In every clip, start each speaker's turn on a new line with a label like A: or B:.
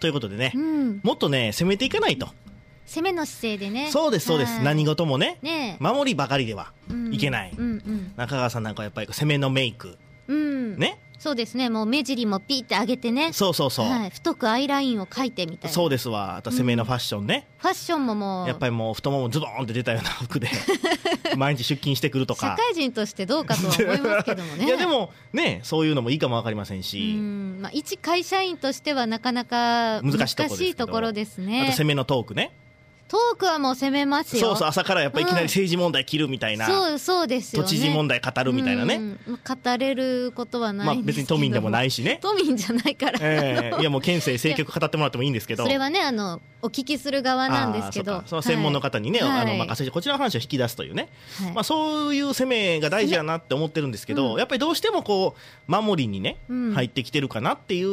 A: ということでね、もっとね攻めていかないと。
B: 攻めの姿勢でね。
A: そうですそうです。何事もね守りばかりではいけない。中川さんなんかやっぱり攻めのメイク、ね。
B: そうですね。もう目尻もピーって上げてね。
A: そうそうそう、
B: 太くアイラインを描いてみたいな。
A: そうですわ。あと攻めのファッションね、
B: ファッションももう
A: やっぱりもう太ももズボーンって出たような服で毎日出勤してくるとか。
B: 社会人としてどうかとは思いますけどもね。
A: いやでもね、そういうのもいいかも分かりませんし、
B: 一会社員としてはなかなか難しいところですね。
A: あと攻めのトークね。
B: トークはもう攻めますよ。
A: そうそう、朝からやっぱりいきなり政治問題切るみたいな、
B: そうですよね。
A: 都知事問題語るみたいなね、
B: 語れることはないんですけど、
A: 別に都民でもないしね。
B: 都民じゃないから、
A: いやもう県政政局語ってもらってもいいんですけど、
B: それはねお聞きする側なんですけど、
A: その専門の方にね、任せてこちらの話を引き出すというね、そういう攻めが大事やなって思ってるんですけど、やっぱりどうしてもこう守りにね、入ってきてるかなっていう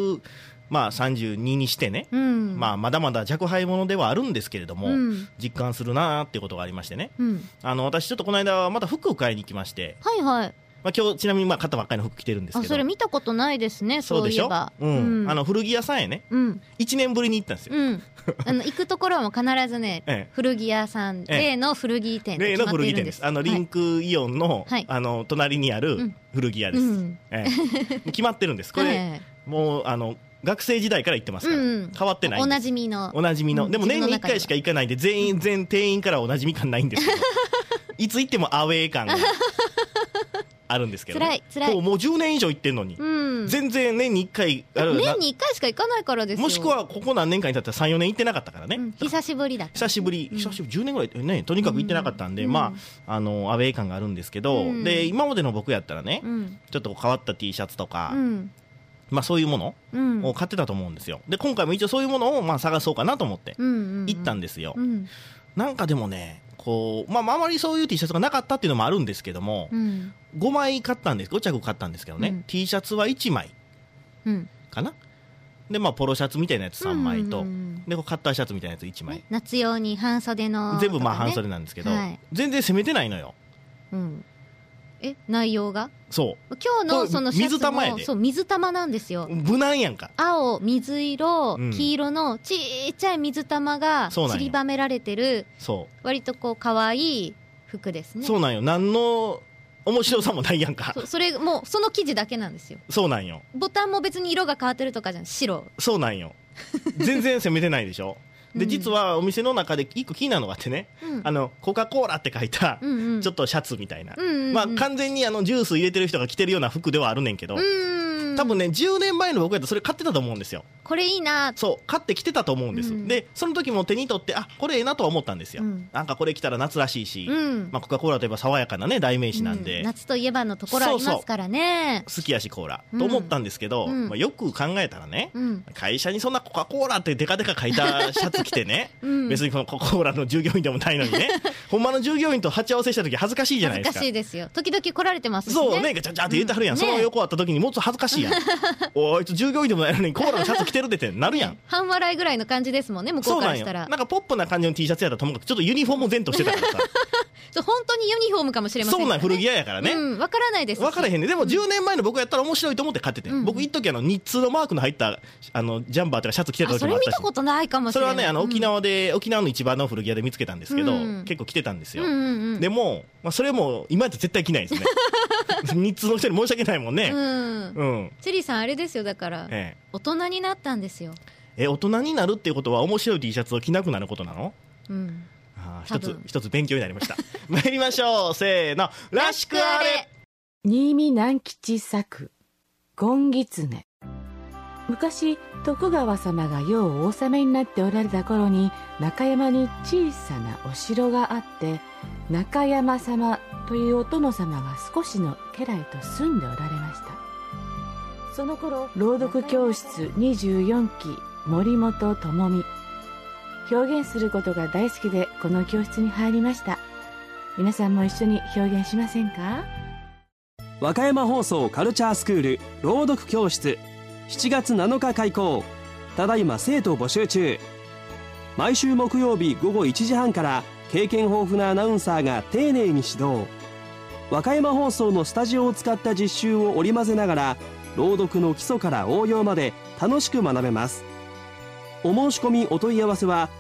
A: 。32にしてね、まだまだ若輩者ではあるんですけれども、実感するなーっていうことがありましてね、私ちょっとこの間また服を買いに行きまして、今日ちなみに買ったばっかりの服着てるんですけど、
B: それ見たことないですね。そういえば
A: 古着屋さんへね、1年ぶりに行ったんですよ。
B: 行くところはもう必ずね、古着屋さん、例の古着店で決まっているんです。
A: リンクイオンの隣にある古着屋です。決まってるんです。これもう学生時代から行ってますから、変わってないんです。おなじみの、でも年に1回しか行かないんで全店員からおなじみ感ないんですけどいつ行ってもアウェー感があるんですけど、ね、
B: つらい
A: もう10年以上行ってんのに、全然年に1回
B: 年に1回しか行かないからですよ。
A: もしくはここ何年間に経ったら 3,4 年行ってなかったからね、
B: 久しぶり
A: 久しぶり10年ぐらいね、とにかく行ってなかったんで、アウェー感があるんですけど、で今までの僕やったらね、ちょっと変わった T シャツとか、そういうものを買ってたと思うんですよ。で今回も一応そういうものを探そうかなと思って行ったんですよ。なんかでもねこう、あまりそういう T シャツがなかったっていうのもあるんですけども、5枚買ったんです、5着買ったんですけどね、T シャツは1枚かな、でポロシャツみたいなやつ3枚と、でカッターシャツみたいなやつ1枚、
B: 夏用に半袖の、
A: 全部半袖なんですけど、全然攻めてないのよ。
B: 内容が
A: そう
B: 今日のそのシャツも水玉やで。そう、水玉なんですよ。
A: 無難やんか。
B: 青、水色、黄色のちっちゃい水玉が散りばめられてる、割とこう可愛い服ですね。
A: そうなんよ。何の面白さもないやんか。
B: それもうその生地だけなんですよ。
A: そうなんよ。
B: ボタンも別に色が変わってるとかじゃん、白。
A: そうなんよ。全然攻めてないでしょ。で実はお店の中で一個気になるのがあってね、コカ・コーラって書いたちょっとシャツみたいな、完全にジュース入れてる人が着てるような服ではあるねんけど、多分ね10年前の僕やったらそれ買ってたと思うんですよ。
B: これいいな、
A: そう買ってきてたと思うんです、でその時も手に取ってこれええなとは思ったんですよ、なんかこれ着たら夏らしいし、コカ・コーラといえば爽やかなね代名詞なんで、
B: 夏といえばのところありますからね。
A: 好きやしコーラ、と思ったんですけど、よく考えたらね、会社にそんなコカ・コーラってデカデカ書いたシャツ着てね、別にこのコカ・コーラの従業員でもないのにねほんまの従業員と鉢合わせした時恥ずかしいじゃないですか。
B: 恥ずかしいですよ。時々来られてますしね。
A: そうね、ガチャガチャって言ってはるやん、その横あった時にもっと恥ずかしいやんおいつ従業員でもないのにコーラのシャツ着てるでってなるやん、
B: 半笑いぐらいの感じですもんね、向こうからしたら。
A: なんかポップな感じの T シャツやったらともかくちょっとユニフォーム前としてたからさ
B: 本当にユニフォームかもしれませんからね。
A: そうなん、古着屋やからね、
B: 分からないですし。
A: 分からへんね。でも10年前の僕やったら面白いと思って買ってて、僕一時日通のマークの入ったジャンバーとかシャツ着てた時もあったし。
B: それ見たことないかもしれない。
A: それはね沖縄の市場の古着屋で見つけたんですけど、結構着てたんですよ、でも、それも今やったら絶対着ないですね日通の人に申し訳ないもんね。
B: チェリーさんあれですよ、だから、大人になったんですよ。
A: 大人になるっていうことは面白い T シャツを着なくなることなの？一つ勉強になりました参りましょう、せーの、らしくあれ。
C: 新見南吉作金狐。昔徳川様が世をお治めになっておられた頃に、中山に小さなお城があって、中山様というお殿様が少しの家来と住んでおられました。その頃朗読教室24期森本智美、表現することが大好きでこの教室に入りました。皆さんも一緒に表現しませんか？
D: 和歌山放送カルチャースクール朗読教室、7月7日開講。ただいま生徒募集中。毎週木曜日午後1時半から経験豊富なアナウンサーが丁寧に指導。和歌山放送のスタジオを使った実習を織り交ぜながら、朗読の基礎から応用まで楽しく学べます。 お申し込みお問い合わせは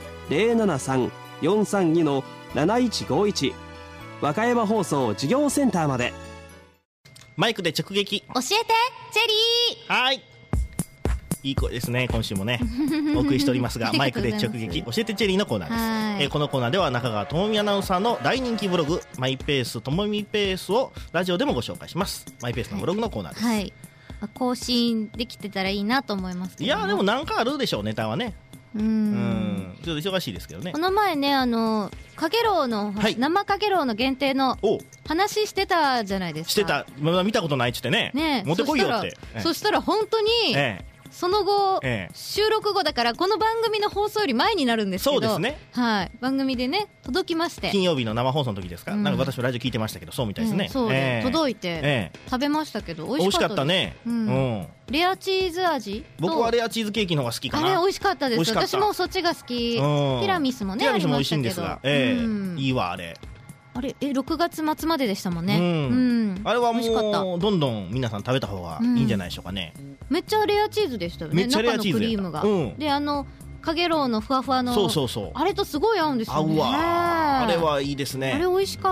D: 073-432-7151 和歌山放送事業センターまで。
A: マイクで直撃
B: 教えてチェリ
A: ー。はい、いい声ですね。今週もねお送りしておりますがマイクで直撃教えてチェリーのコーナーです。このコーナーでは中川智美アナウンサーの大人気ブログマイペースともみペースをラジオでもご紹介します。マイペースのブログのコーナーです。
B: はい、更新できてたらいいなと思いますけど、
A: いやでもなんかあるでしょう、ネタはね。ちょっと忙しいですけどね。
B: この前ねかげろうの、はい、生かげろうの限定の話してたじゃないですか。
A: してた、見たことないっつってね持ってこいよって。
B: そしたら本当に、その後、収録後だからこの番組の放送より前になるんですけど、
A: そうですね、
B: はい、番組でね届きまして、
A: 金曜日の生放送の時ですか、なんか私もラジオ聞いてましたけどそうみたいですね。
B: そうで、届いて、食べましたけど美味しかったね。レアチーズ味、
A: 僕はレアチーズケーキの方が好きかな。
B: あれ美味しかったです。私もそっちが好き。ティラミスもね、
A: ティラミスも美味しいんですが、いいわあれ。
B: 6月末まででしたもんね。
A: あれはもうどんどん皆さん食べた方がいいんじゃないでしょうかね。
B: めっちゃレアチーズでしたよね。中のクリームがでかげろうのふわふわのあれとすごい合うんですよね。
A: あれはいいですね。
B: あれ美味しかった。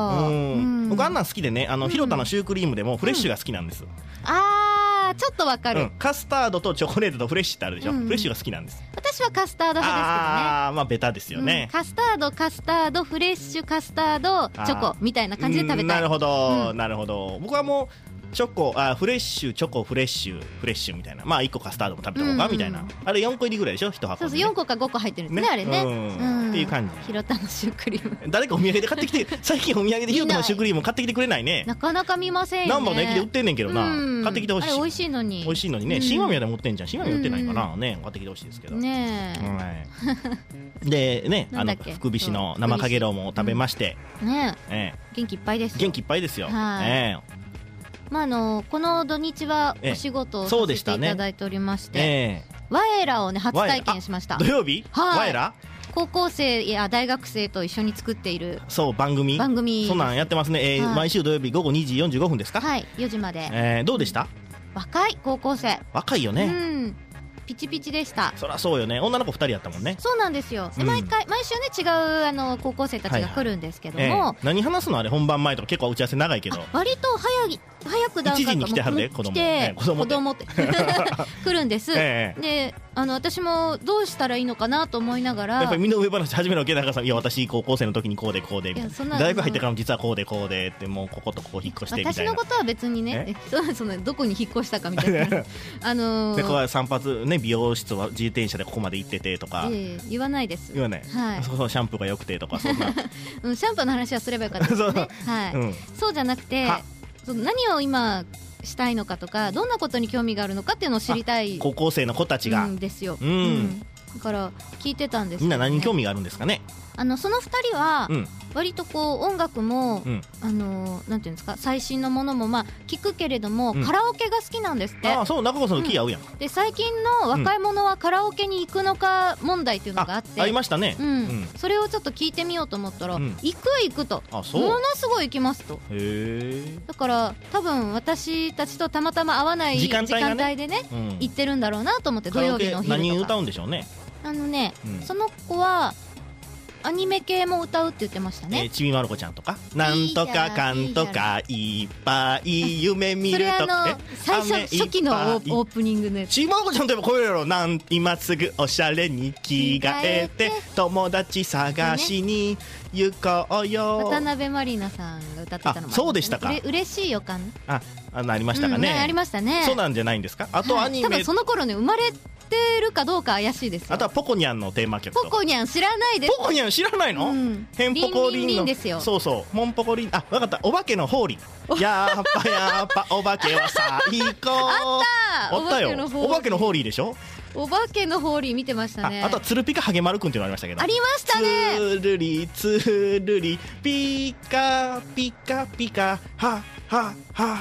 A: 僕あんなん好きでね、広田のシュークリームでもフレッシュが好きなんです。
B: ちょっとわかる。
A: カスタードとチョコレートとフレッシュってあるでしょ。フレッシュが好きなんです。
B: 私はカスタード派ですけどね。
A: まあベタですよね。
B: カスタードフレッシュカスタードチョコみたいな感じで食べたい。
A: なるほどなるほど。僕はもうチョコフレッシュチョコフレッシュみたいな、まあ1個カスタードも食べた方がみたいな、あれ4個入りぐらいでしょ1箱。
B: そう4個か5個入ってるんですねあれね。
A: っていう感じ。
B: 広田のシュークリーム
A: 誰かお土産で買ってきて最近お土産で広田のシュークリーム買ってきてくれないね。
B: なかなか見ませんよね。
A: 難波の駅で売ってんねんけどな、買ってきてほしい。
B: あれ美味しいのに
A: ね。新間宮で持ってんじゃん。新間宮売ってないかなね。買ってきてほしいですけどね。でね、福菱の生かげろうも食べまして
B: 元気いっぱいです。
A: 元気いっぱいですよ。
B: この土日はお仕事をさせていただいておりまして、ワエラをね初体験しました。
A: 土曜日ワエラ
B: 高校生や大学生と一緒に作っている
A: 番組そんなんやってますね。毎週土曜日午後2時45分ですか。
B: はい、4時まで。ど
A: うでした？
B: 若い高校生。
A: 若いよね。
B: ピチピチでした。
A: そりゃそうよね。女の子2人やったもんね。
B: そうなんですよ。で毎週ね違う高校生たちが来るんですけども、
A: 何話すのあれ本番前とか結構打ち合わせ長いけど、
B: 割と早く
A: 1時に来てはるで子供って
B: 来るんです。で私もどうしたらいいのかなと思いながら、
A: やっぱり身の上話始めるわけだからさ、いや私高校生の時にこうでみたいな、大学入ってからも実はこうでってもうこことここ引っ越してみたいな。
B: 私のことは別にねどこに引っ越したかみたいなで
A: ここは散髪ね、美容室は自転車でここまで行っててとか
B: 言わないです。
A: 言わない。シャンプーが良くてとかそんな
B: シャンプーの話はすればよかったですね。そうじゃなくて何を今したいのかとか、どんなことに興味があるのかっていうのを知りたい
A: 高校生の子たちが
B: ですよ。だから聞いてたんです。
A: みんな何に興味があるんですかね。
B: その2人は割と音楽もなんていうんですか、最新のものも聞くけれどもカラオケが好きなんですって。
A: そう、中川さんと気合うやん。
B: で最近の若い者はカラオケに行くのか問題っていうのがあって、
A: ありましたね。
B: それをちょっと聞いてみようと思ったら、行くとものすごい行きますと。だから多分私たちとたまたま合わない時間帯でね行ってるんだろうなと思って。土曜日のお昼とか。
A: 何歌うんでしょうね。
B: その子はアニメ系も歌うって言ってましたね。
A: ちびまる子ちゃんとかなんとかかんとかいっぱい夢見るとか、
B: 最初期のオープニングのやつ。
A: ちびまる子ちゃんといえばこれやろ。今すぐおしゃれに着替えて友達探しに行こうよ。
B: 渡辺満里奈さんが歌ってたのも
A: そうでしたか。
B: 嬉しい予感
A: ありましたかね。
B: ありましたね。
A: そうなんじゃないんですか。あとアニメ、
B: 多分その頃ね生まれてるかどうか怪しいですよ。
A: あとはポコニャンのテーマ曲。
B: ポコニャン知らないです。
A: ポコニャン知らないの？ヘンポコリンの
B: リンですよ。
A: そうモンポコリン。分かった。お化けのホーリー。やっぱお化けは最高。あったよ。お化けのホーリーでしょ。
B: お化けのホーリー見てましたね。
A: あとはツルピカハゲマルくんっていうのありましたけど。
B: ありましたね。
A: つるりつるりピカピカピカははは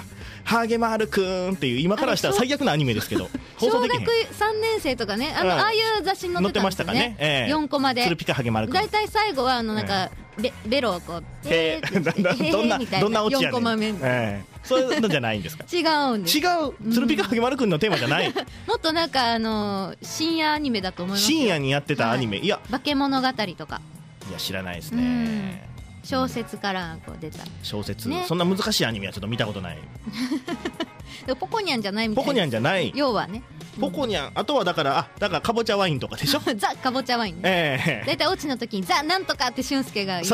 A: ハゲマルくんっていう今からしたら最悪なアニメですけど
B: 放送できへん。小学3年生とかね、ああいう雑誌に載ってたんですよね。4コマで。
A: ツルピカハゲマルくん。
B: だいたい最後はなんかベロをこう
A: どんなオチやねん。
B: 4コマ目。
A: そういうのじゃないんですか。
B: 違うんです。
A: 違う。ツルピカハゲマルくんのテーマじゃない。
B: もっとなんか深夜アニメだと思います。
A: 深夜にやってたアニメ。いや。
B: 化け物語とか。
A: いや知らないですね。
B: 小説からこう出た
A: 小説、そんな難しいアニメはちょっと見たことない。
B: でもポコニャンじゃないみたいな。
A: ポコニャンじゃない。
B: 要はね。
A: ポコニャン、あとはだからかぼちゃワインとかでしょ。
B: ザかぼちゃワインね。だいたいオチの時にザなんとかって俊介が言う。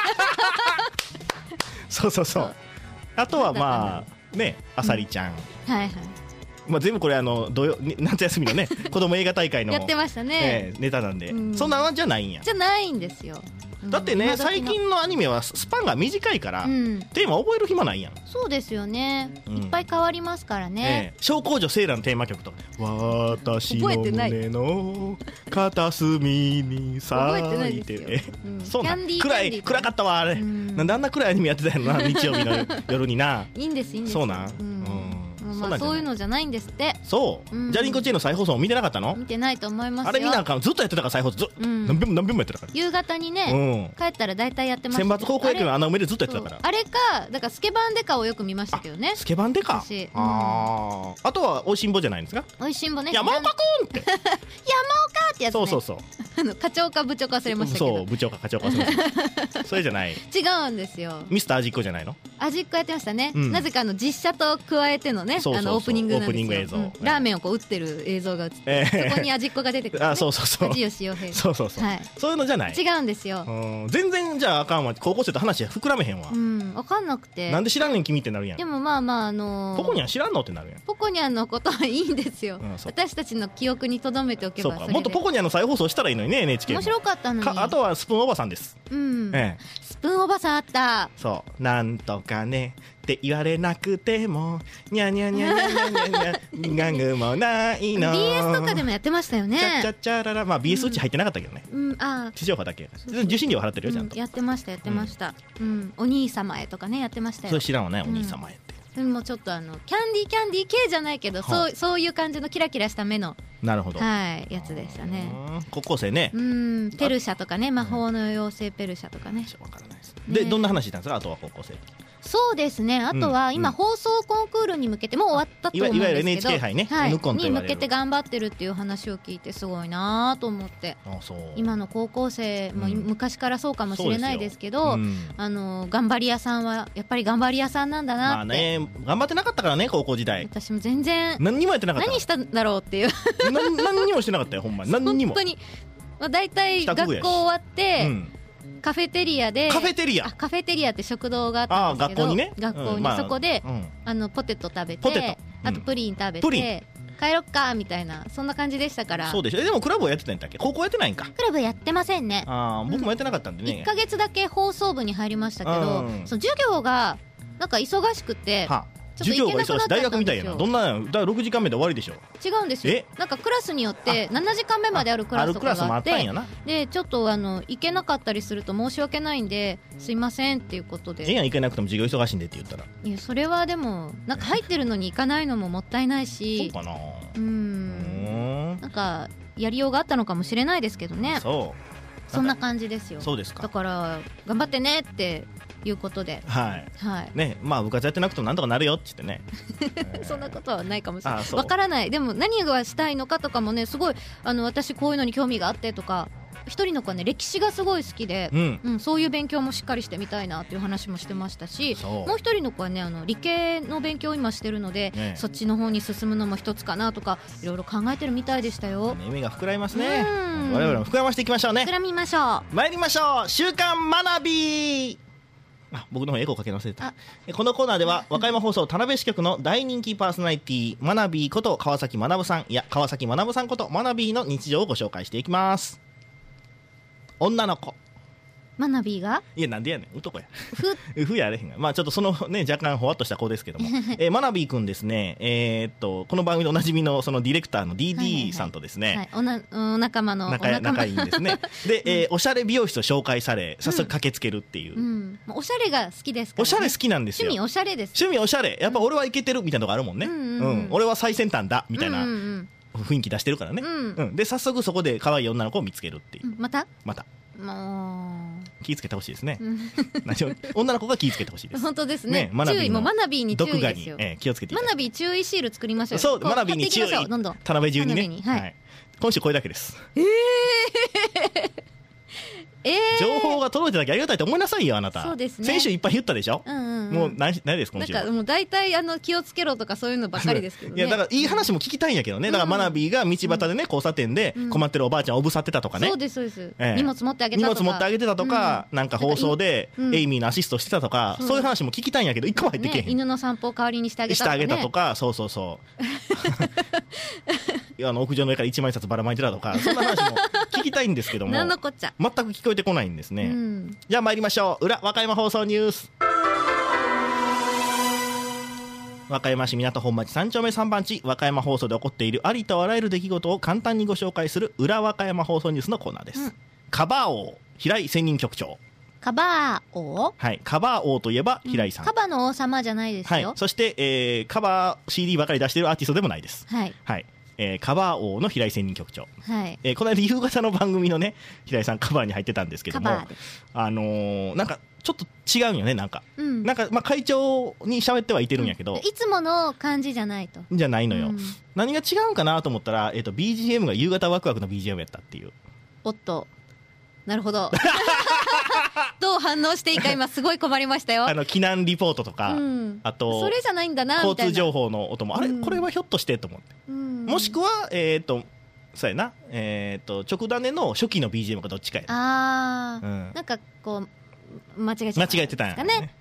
A: そうあとはまあねあさりちゃん。
B: はいはい。
A: まあ全部これ夏休みのね子供映画大会の
B: やってましたね。
A: ネタなんで、そんなのじゃないんや。
B: じゃないんですよ。
A: だってね最近のアニメはスパンが短いから、テーマ覚える暇ないやん。
B: そうですよね、いっぱい変わりますからね。
A: 小公女セーラーのテーマ曲とか私の胸の片隅に咲いてそうなん暗かったわあれ。なんであんな暗いアニメやってたんやろな日曜日の夜にな。
B: いいんですいいんです。
A: そうなん。
B: そういうのじゃないんですって。
A: そう、ジャリンコチェの再放送見てなかったの？
B: 見てないと思いますよ。
A: あれ見なあかん。ずっとやってたから再放送何遍もやってたから。
B: 夕方にね帰ったら大体やってました。
A: 選抜高校野球の穴埋めでずっとやってたから。
B: あれかだからスケバンデカをよく見ましたけどね。
A: スケバンデカ。あとはおいしんぼじゃないんですか？お
B: いしんぼね。
A: 山岡くんって山岡
B: ってやつね。そう課長か部長か忘れましたけど。
A: そう部長か課長か忘れましたそれじゃない。
B: 違うんですよ。
A: ミスター味っ子じゃないの？
B: 味っ子やってましたね。なぜか実写と加えてのねオープニングなんですよ。ラーメンをこう打ってる映像が映ってそこに味っ子が出てくる。
A: そう
B: 味吉洋平。
A: そういうのじゃない。
B: 違うんですよ。
A: 全然じゃああかんわ。高校生と話膨らめへんわ。
B: 分かんなくて。
A: なんで知らんねん君ってなるやん。
B: でもまあ
A: ポコニャン知らんのってなるやん。
B: ポコニャンのことはいいんですよ。私たちの記憶に留めておけば。
A: そうかもっとポコニャンの再放送したらいいのにね NHK。面
B: 白かったのに。
A: あとはスプーンおばさんです。
B: スプーンおばさんあった。
A: そうなんとかねって言われなくてもにゃにゃにゃにゃにゃにゃにゃガグもないの。
B: BS とかでもやってましたよね。
A: チャチャチャララ。まあ BS うち入ってなかったけどね。地上波だけ。受信料払ってるよちゃんと。
B: やってましたお兄様へとかねやってましたよ。
A: それ知らんわねお兄様へって。
B: でもちょっとキャンディー系じゃないけどそういう感じのキラキラした目の
A: なるほど
B: やつでしたね。
A: 高校生ね。
B: ペルシャとかね魔法の妖精ペルシャとかね。
A: わからないです。でどんな話したんですかあとは高校生。
B: そうですね。あとは今放送コンクールに向けてもう終わったと思うんですけど、
A: いわゆる NHK 杯ね、
B: に向けて頑張ってるっていう話を聞いてすごいなと思って。今の高校生も昔からそうかもしれないですけど、頑張り屋さんはやっぱり頑張り屋さんなんだなって。まあね
A: 頑張ってなかったからね高校時代。
B: 私も全然
A: 何にもやってなかった。
B: 何したんだろうっていう
A: 何にもしてなかったよほんまに。何にも
B: 本当にだいたい学校終わってカフェテリアでカフェテリアって食堂があったんですけど学校にそこでポテト食べてあとプリン食べて帰ろっかみたいなそんな感じでしたから。
A: そうでしょ。でもクラブはやってたんだっけ？高校やってないんか。
B: クラブやってませんね。
A: 僕もやってなかったんでね。
B: 1ヶ月だけ放送部に入りましたけどその授業がなんか忙しくて
A: 授業が忙しい。大学みたいやな。どんな6時間目で終わりでしょ。
B: 違うんですよ。なんかクラスによって7時間目まであるクラスとかがあってでちょっと行けなかったりすると申し訳ないんですいませんっていうことで。
A: 行けなくても授業忙しいんでって言ったら。
B: いやそれはでもなんか入ってるのに行かないのももったいないし。
A: そうかな。
B: なんかやりようがあったのかもしれないですけどね。そんな感じですよ。
A: そうですか。
B: だから頑張ってねっていうことで、
A: ね、まあ部活やってなくてもなんとかなるよって言って
B: ねそんなことはないかもしれない。わからない。でも何がしたいのかとかもねすごい私こういうのに興味があってとか。一人の子はね歴史がすごい好きで、そういう勉強もしっかりしてみたいなっていう話もしてましたし、もう一人の子はね理系の勉強を今してるので、そっちの方に進むのも一つかなとかいろいろ考えてるみたいでしたよ。
A: 夢が膨らみますね。我々も膨らましていきましょうね。
B: 膨らみましょう。
A: 参りましょう。週刊学び。僕の方エコーかけ忘れた。このコーナーでは和歌山放送田辺支局の大人気パーソナリティマナビーこと川崎学さん川崎学さんことマナビーの日常をご紹介していきます。女の子
B: マナビーが
A: いやなんでやねん男やふやあれへんがまあちょっとそのね若干ほわっとした子ですけどもマナビーくんですねこの番組でおなじみのそのディレクターの DD さんとですね、
B: お仲間の
A: 仲いいんですねで、おしゃれ美容室を紹介され早速駆けつけるっていう、
B: おしゃれが好きですから、ね、
A: おしゃれ好きなんですよ。
B: 趣味おしゃれです。
A: 趣味おしゃれやっぱ俺はいけてるみたいなとこあるもんね、俺は最先端だみたいな雰囲気出してるからね、で早速そこで可愛い女の子を見つけるっていう、
B: また
A: もう気ぃつけてほしいですね女の子が気ぃつけてほしいです
B: 本当ですね。注意もマナビーに注意ですよ。
A: 気をつけて
B: マナビー注意シール作りましょう。
A: そうマナビーに注意
B: どんどん
A: 田辺中にね、はい、今週これだけです。情報が届いただけありがたいと思いなさいよあなた。
B: そうですね。
A: 先週いっぱい言ったでしょ、もう何です今週は。
B: なんかもう大体気をつけろとかそういうのばっかりですけどね。
A: いやだからいい話も聞きたいんやけどね。だからマナビーが道端でね交差点で困ってるおばあちゃんをおぶさってたとかね。
B: そうですそうです、荷物持ってあげてたとか、
A: なんか放送でエイミーのアシストしてたとか、そういう話も聞きたいんやけど一個も入ってけへん。
B: 犬の散歩を代わりにしてあげたとか、
A: そうそうそう屋上の上から一枚札ばらまいてたとかそんな話も聞きたいんですけども
B: 何のこっちゃ
A: 全く聞こえてこないんですね。じゃあ参りましょう。裏和歌山放送ニュース。和歌山市港本町3丁目3番地和歌山放送で起こっているありとあらゆる出来事を簡単にご紹介する裏和歌山放送ニュースのコーナーです、カバー王平井専任局長。
B: カバー王、
A: はい、カバー王といえば平井さん、
B: カバの王様じゃないですよ、
A: はい、そして、カバー CD ばかり出しているアーティストでもないです。
B: はい、
A: はいカバー王の平井専任局長、
B: はい
A: この間夕方の番組のね平井さんカバーに入ってたんですけども、なんかちょっと違うんよねなんか、なんかまあ会長に喋ってはいてるんやけど、
B: いつもの感じじゃないと
A: じゃないのよ、何が違うんかなと思ったら、BGM が夕方ワクワクの BGM やったっていう。
B: おっとなるほどどう反応していいか今すごい困りましたよ
A: 避難リポートとか、あと
B: それじゃないんだなみたいな
A: 交通情報の音もあれ、これはひょっとしてと思って、もしくはそうやな直種の初期の BGM かどっちかやな。
B: なんかこう間違えてたんですかね。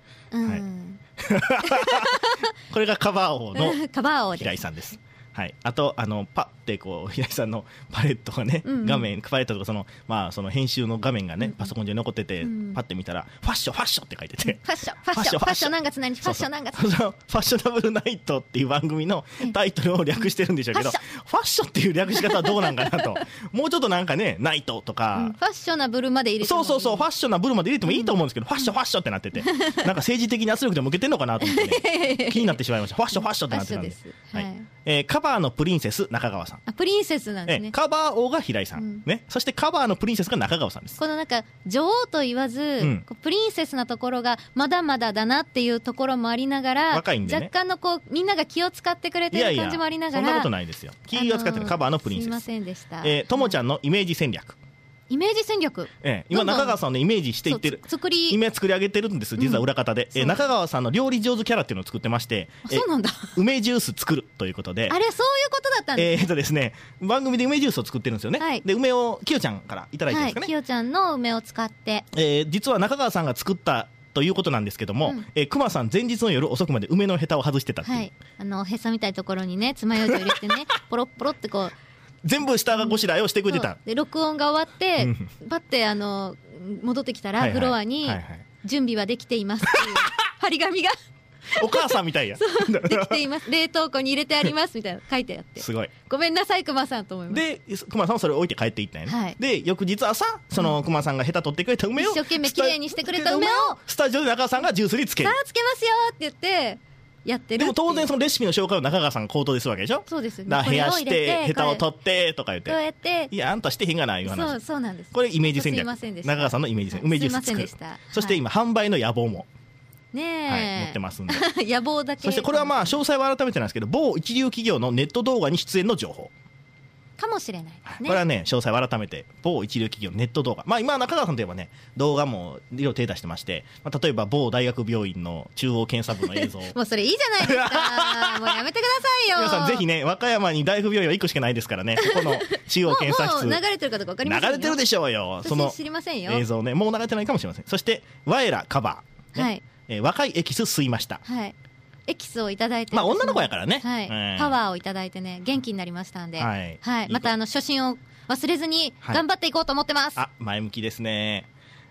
A: これがカバー王の
B: カバー王
A: 平井さんです。はい、あとパッてこう平井さんのパレットがね、画面パレットとかその編集の画面がね、パソコン上に残ってて、パッて見たらファッションって書いてて、
B: ファッション何月何日ファッション何月
A: ファッショナブルナイトっていう番組のタイトルを略してるんでしょうけど、ファッションっていう略し方はどうなんかなともうちょっとなんかねナイトとか、
B: ファッショナブルまで入れてもいい。
A: そうファッショナブルまで入れてもいいと思うんですけど、ファッションってなっててなんか政治的に圧力でも受けてんのかなと思ってね気になってしまいました。ファッションってなってたんで、カバーのプリンセス中川さん。
B: プリンセスなんですね。
A: カバー王が平井さん、ね、そしてカバーのプリンセスが中川さんです。
B: このなんか女王と言わず、プリンセスなところがまだまだだなっていうところもありながら、
A: 若いんでね、
B: 若干のこうみんなが気を使ってくれてる感じもありながら、
A: そんなことないですよ。気を使ってるカバーのプリンセス。
B: すいませんでした。
A: ともちゃんのイメージ戦略。
B: イメージ戦略、
A: 今中川さんのイメージしていってる、今作り上げてるんです実は裏方で、中川さんの料理上手キャラっていうのを作ってまして、
B: そうなんだ、
A: 梅ジュース作るということで、
B: あれそういうことだったん
A: ですね、番組で梅ジュースを作ってるんですよね、で梅をきよちゃんからいただいてるんですかね、
B: きよちゃんの梅を使って、
A: 実は中川さんが作ったということなんですけども、熊さん前日の夜遅くまで梅のヘタを外してたっていう、
B: へさみたいなところにね爪楊枝を入れてねポロッポロってこう
A: 全部下ごしらえをしてくれてた。
B: で録音が終わってパッて戻ってきたらフロアに準備はできていますっていう張り紙が
A: お母さんみたいや
B: できています、冷凍庫に入れてありますみたいな書いてあって、
A: すごい
B: ごめんなさい熊さんと思います。
A: で熊さんはそれを置いて帰っていったんやね、で翌日朝その熊さんがヘタ取ってくれた梅を
B: 一生懸命きれいにしてくれた梅を
A: スタジオで中川さんがジュースにつける、
B: さあつけますよって言ってやってる。
A: でも当然そのレシピの紹介を中川さんが口頭でするわけでしょ。
B: そうですね。
A: だからヘアしてヘタを取ってとか言って、
B: こうやって
A: いやあんたしてへんがないいう話。
B: そうなんです。
A: これイメージ戦略。中川さんのイメージ戦略、梅ジュース作る。そして今販売の野望も持ってますんで
B: 野望だけ。
A: そしてこれはまあ詳細は改めてなんですけど、某一流企業のネット動画に出演の情報
B: かもしれないですね。
A: これはね詳細は改めて某一流企業のネット動画、まあ今中川さんといえばね動画もいろいろ手出してまして、例えば某大学病院の中央検査部の映像
B: もうそれいいじゃないですかもうやめてくださいよ。
A: 皆さんぜひね、和歌山に大学病院は1個しかないですからね、ここの中央検査室
B: もう流れてるかどうか分かりませんよ。
A: 流れてるでしょうよ、その
B: 知りませんよ、
A: 映像ね、もう流れてないかもしれません。そしてワエラカバー、若いエキス吸いました、
B: エキスをいただいて、
A: まあ女の子やからね、
B: パワーをいただいてね元気になりましたんで、また初心を忘れずに頑張っていこうと思ってます。
A: 前向きですね。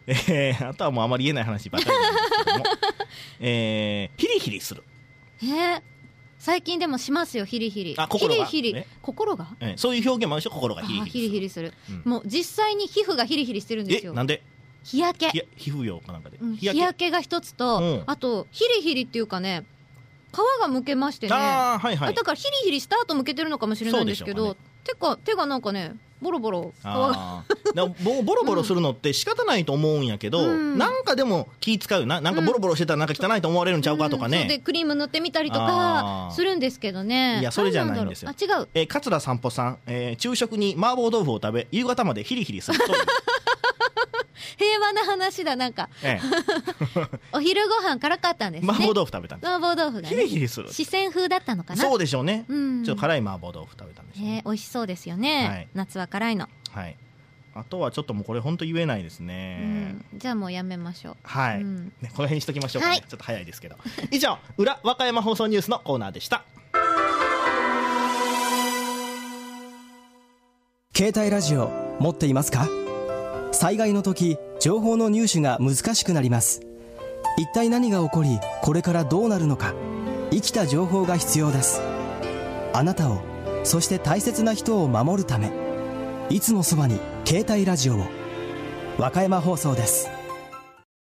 A: あとはもうあまり言えない話ばっかりなんですけどもヒリヒリする。
B: 最近でもしますよ、ヒリヒリ。
A: 心が
B: ヒリヒリ、心が、
A: そういう表現もあるでしょ。心がヒリヒリする。
B: ヒリヒリする、もう実際に皮膚がヒリヒリしてるんですよ。
A: なんで？
B: 日焼け。
A: 皮膚病かなんかで、
B: 日焼けが一つと、あとヒリヒリっていうかね、皮がむけましてね。だからヒリヒリした後むけてるのかもしれないんですけど、手がなんかね、ボロボロ皮が
A: ボロボロするのって仕方ないと思うんやけど、なんかでも気使うな。なんかボロボロしてたらなんか汚いと思われるんちゃうかとかね、
B: でクリーム塗ってみたりとかするんですけどね。
A: いや、それじゃないんですよ。
B: 違う。
A: 桂散歩さん、昼食に麻婆豆腐を食べ、夕方までヒリヒリするという
B: 平和な話だ。なんか、お昼ご飯辛かったんですね。
A: 麻婆豆腐食べたんです。
B: 麻婆豆腐がね、
A: ヒリヒリする。
B: 四川風だったのかな。
A: そうでしょうね。ちょっと辛い麻婆豆腐食べたんでしょうね。
B: 美味しそうですよね、夏は辛いの。
A: あとはちょっともうこれ本当言えないですね。
B: じゃあもうやめましょう。
A: この辺にしときましょうかね。ちょっと早いですけど。以上、裏和歌山放送ニュースのコーナーでした。
E: 携帯ラジオ持っていますか？災害の時、情報の入手が難しくなります。一体何が起こり、これからどうなるのか、生きた情報が必要です。あなたを、そして大切な人を守るため、いつもそばに携帯ラジオを。和歌山放送です。